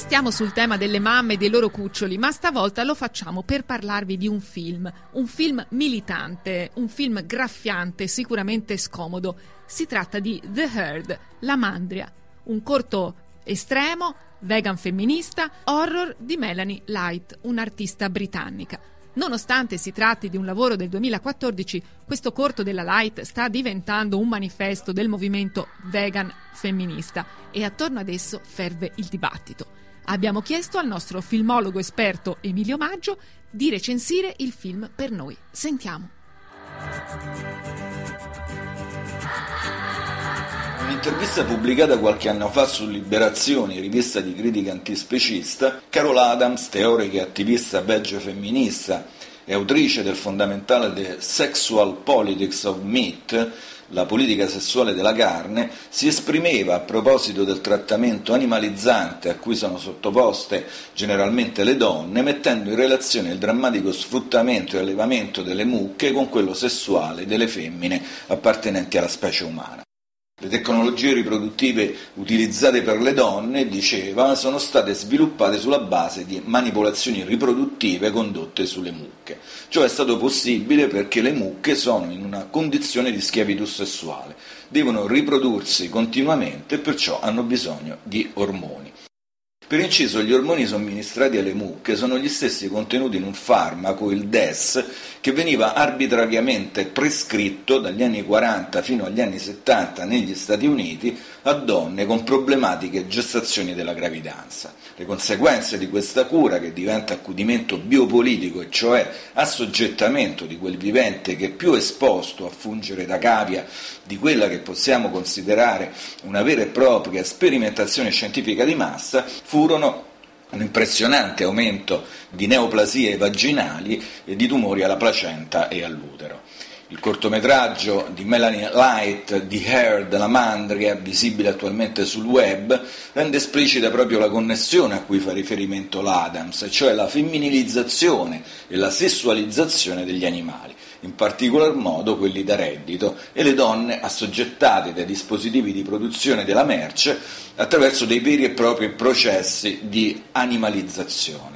Restiamo sul tema delle mamme e dei loro cuccioli, ma stavolta lo facciamo per parlarvi di un film militante, un film graffiante, sicuramente scomodo. Si tratta di The Herd, La Mandria, un corto estremo, vegan femminista, horror di Melanie Light, un'artista britannica. Nonostante si tratti di un lavoro del 2014, questo corto della Light sta diventando un manifesto del movimento vegan femminista e attorno ad esso ferve il dibattito. Abbiamo chiesto al nostro filmologo esperto Emilio Maggio di recensire il film per noi. Sentiamo. In un'intervista pubblicata qualche anno fa su Liberazioni, rivista di critica antispecista, Carol Adams, teorica e attivista belgio femminista e autrice del fondamentale The Sexual Politics of Meat, la politica sessuale della carne, si esprimeva a proposito del trattamento animalizzante a cui sono sottoposte generalmente le donne, mettendo in relazione il drammatico sfruttamento e allevamento delle mucche con quello sessuale delle femmine appartenenti alla specie umana. Le tecnologie riproduttive utilizzate per le donne, diceva, sono state sviluppate sulla base di manipolazioni riproduttive condotte sulle mucche. Ciò è stato possibile perché le mucche sono in una condizione di schiavitù sessuale, devono riprodursi continuamente e perciò hanno bisogno di ormoni. Per inciso, gli ormoni somministrati alle mucche sono gli stessi contenuti in un farmaco, il DES, che veniva arbitrariamente prescritto dagli anni 40 fino agli anni 70 negli Stati Uniti a donne con problematiche gestazioni della gravidanza. Le conseguenze di questa cura, che diventa accudimento biopolitico, e cioè assoggettamento di quel vivente che è più esposto a fungere da cavia di quella che possiamo considerare una vera e propria sperimentazione scientifica di massa, furono un impressionante aumento di neoplasie vaginali e di tumori alla placenta e all'utero. Il cortometraggio di Melanie Light, The Herd, La Mandria, visibile attualmente sul web, rende esplicita proprio la connessione a cui fa riferimento l'Adams, cioè la femminilizzazione e la sessualizzazione degli animali, in particolar modo quelli da reddito, e le donne assoggettate dai dispositivi di produzione della merce attraverso dei veri e propri processi di animalizzazione.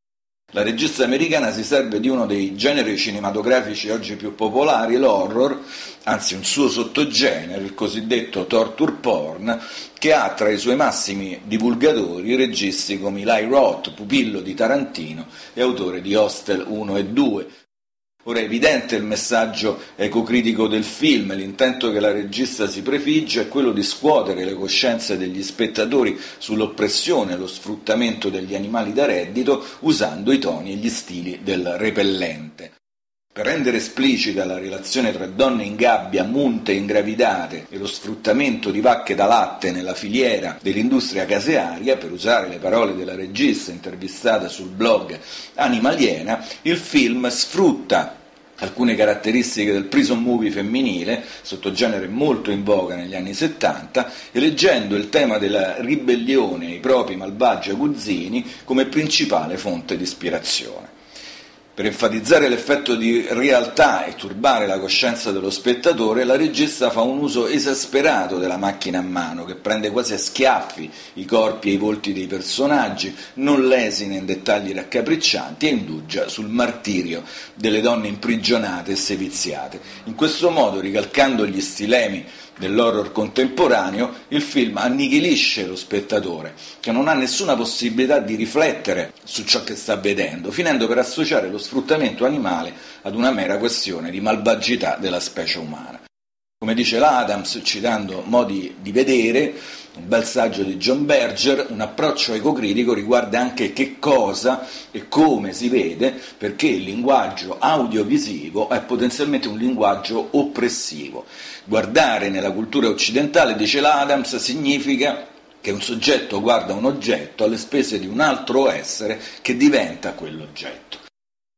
La regista americana si serve di uno dei generi cinematografici oggi più popolari, l'horror, anzi un suo sottogenere, il cosiddetto torture porn, che ha tra i suoi massimi divulgatori registi come Eli Roth, pupillo di Tarantino e autore di Hostel 1 e 2. Ora è evidente il messaggio ecocritico del film, l'intento che la regista si prefigge è quello di scuotere le coscienze degli spettatori sull'oppressione e lo sfruttamento degli animali da reddito usando i toni e gli stili del repellente. Per rendere esplicita la relazione tra donne in gabbia, munte e ingravidate e lo sfruttamento di vacche da latte nella filiera dell'industria casearia, per usare le parole della regista intervistata sul blog Animaliena, il film sfrutta alcune caratteristiche del prison movie femminile, sottogenere molto in voga negli anni 70, eleggendo il tema della ribellione ai propri malvagi aguzzini come principale fonte di ispirazione. Per enfatizzare l'effetto di realtà e turbare la coscienza dello spettatore, la regista fa un uso esasperato della macchina a mano, che prende quasi a schiaffi i corpi e i volti dei personaggi, non lesina in dettagli raccapriccianti e indugia sul martirio delle donne imprigionate e seviziate. In questo modo, ricalcando gli stilemi dell'horror contemporaneo, il film annichilisce lo spettatore, che non ha nessuna possibilità di riflettere su ciò che sta vedendo, finendo per associare lo sfruttamento animale ad una mera questione di malvagità della specie umana. Come dice l'Adams, citando Modi di vedere, un bel saggio di John Berger, un approccio ecocritico riguarda anche che cosa e come si vede, perché il linguaggio audiovisivo è potenzialmente un linguaggio oppressivo. Guardare nella cultura occidentale, dice l'Adams, significa che un soggetto guarda un oggetto alle spese di un altro essere che diventa quell'oggetto.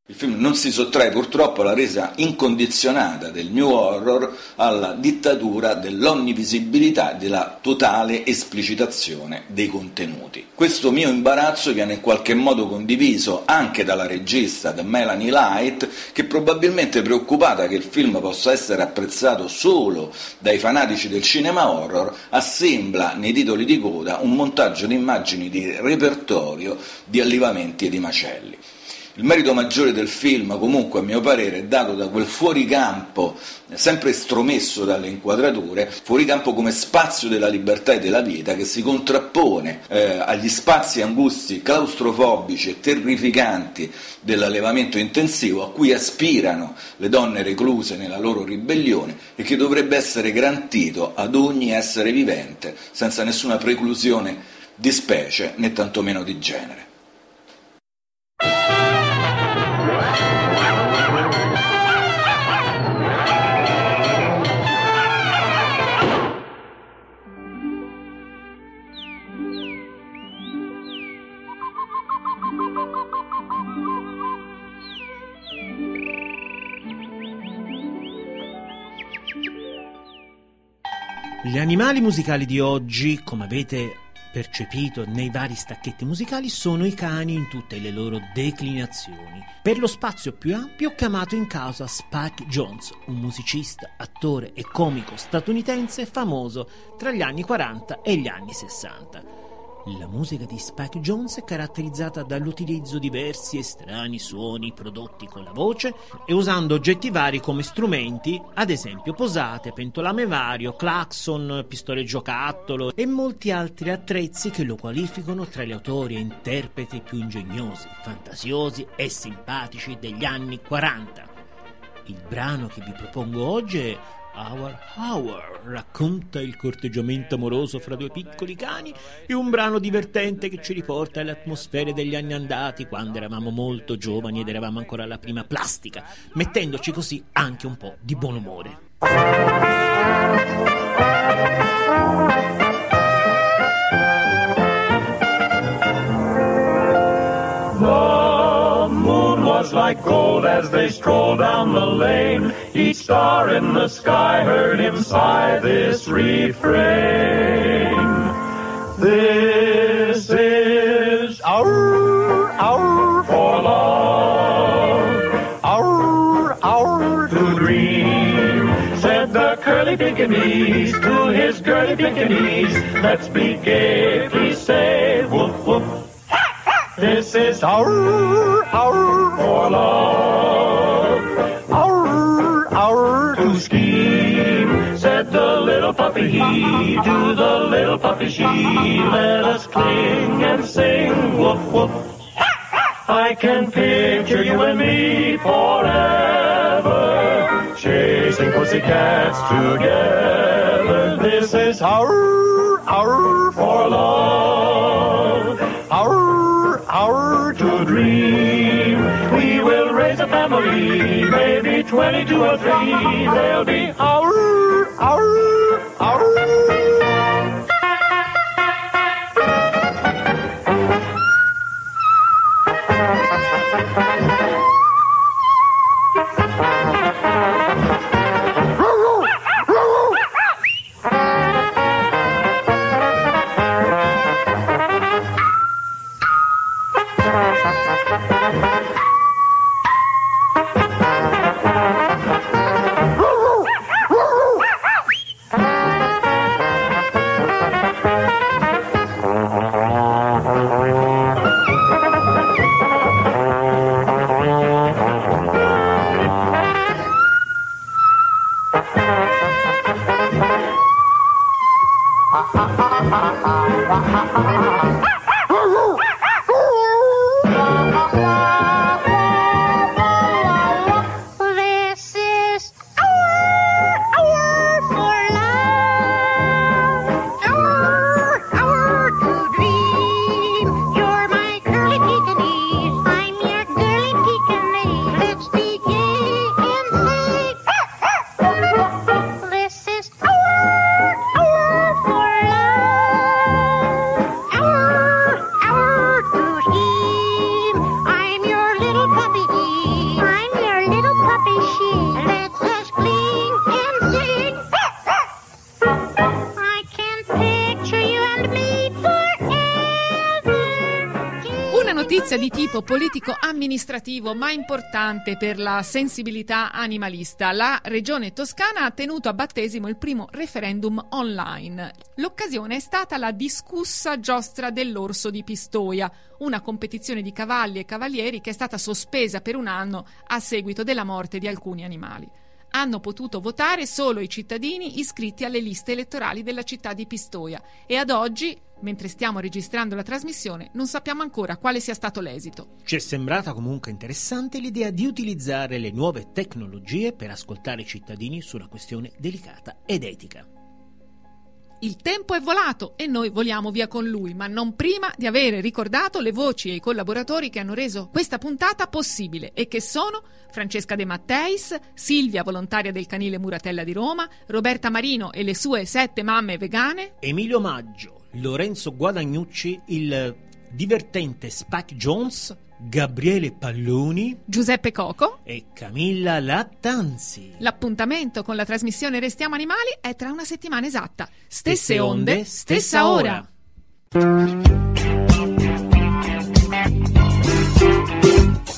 Il film non si sottrae purtroppo alla resa incondizionata del New Horror alla dittatura dell'onnivisibilità e della totale esplicitazione dei contenuti. Questo mio imbarazzo viene in qualche modo condiviso anche dalla regista, da Melanie Light, che probabilmente preoccupata che il film possa essere apprezzato solo dai fanatici del cinema horror, assembla nei titoli di coda un montaggio di immagini di repertorio di allivamenti e di macelli. Il merito maggiore del film, comunque, a mio parere, è dato da quel fuoricampo, sempre estromesso dalle inquadrature, fuoricampo come spazio della libertà e della vita, che si contrappone agli spazi angusti, claustrofobici e terrificanti dell'allevamento intensivo a cui aspirano le donne recluse nella loro ribellione e che dovrebbe essere garantito ad ogni essere vivente, senza nessuna preclusione di specie né tantomeno di genere. Gli animali musicali di oggi, come avete percepito nei vari stacchetti musicali, sono i cani in tutte le loro declinazioni. Per lo spazio più ampio ho chiamato in causa Spike Jonze, un musicista, attore e comico statunitense famoso tra gli anni 40 e gli anni 60. La musica di Spike Jonze è caratterizzata dall'utilizzo di diversi e strani suoni prodotti con la voce e usando oggetti vari come strumenti, ad esempio posate, pentolame vario, clacson, pistole giocattolo e molti altri attrezzi che lo qualificano tra gli autori e interpreti più ingegnosi, fantasiosi e simpatici degli anni 40. Il brano che vi propongo oggi è Our racconta il corteggiamento amoroso fra due piccoli cani e un brano divertente che ci riporta alle atmosfere degli anni andati, quando eravamo molto giovani ed eravamo ancora alla prima plastica, mettendoci così anche un po' di buon umore. Was like gold as they strolled down the lane. Each star in the sky heard him sigh this refrain. This is our for love, our to dream. Said the curly Pekingese to his girly Pekingese. Let's be gay, please say woof woof. This is our for love, our to scheme. Said the little puppy he to the little puppy she. Let us cling and sing woof woof. I can picture you and me forever, chasing pussycats together. This is our for love, our to dream. We will raise a family, maybe 22 or 3. They'll be our. Notizia di tipo politico-amministrativo, ma importante per la sensibilità animalista. La Regione Toscana ha tenuto a battesimo il primo referendum online. L'occasione è stata la discussa giostra dell'orso di Pistoia, una competizione di cavalli e cavalieri che è stata sospesa per un anno a seguito della morte di alcuni animali. Hanno potuto votare solo i cittadini iscritti alle liste elettorali della città di Pistoia e ad oggi, mentre stiamo registrando la trasmissione, non sappiamo ancora quale sia stato l'esito. Ci è sembrata comunque interessante l'idea di utilizzare le nuove tecnologie per ascoltare i cittadini su una questione delicata ed etica. Il tempo è volato e noi voliamo via con lui, ma non prima di avere ricordato le voci e i collaboratori che hanno reso questa puntata possibile e che sono Francesca De Matteis, Silvia, volontaria del Canile Muratella di Roma, Roberta Marino e le sue 7 mamme vegane, Emilio Maggio, Lorenzo Guadagnucci, il divertente Spike Jones, Gabriele Palloni, Giuseppe Coco e Camilla Lattanzi. L'appuntamento con la trasmissione Restiamo Animali è tra una settimana esatta. Stesse onde, stessa ora.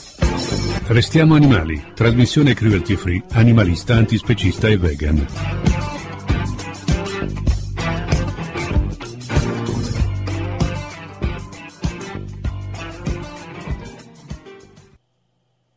Restiamo Animali, trasmissione cruelty free, animalista, antispecista e vegan.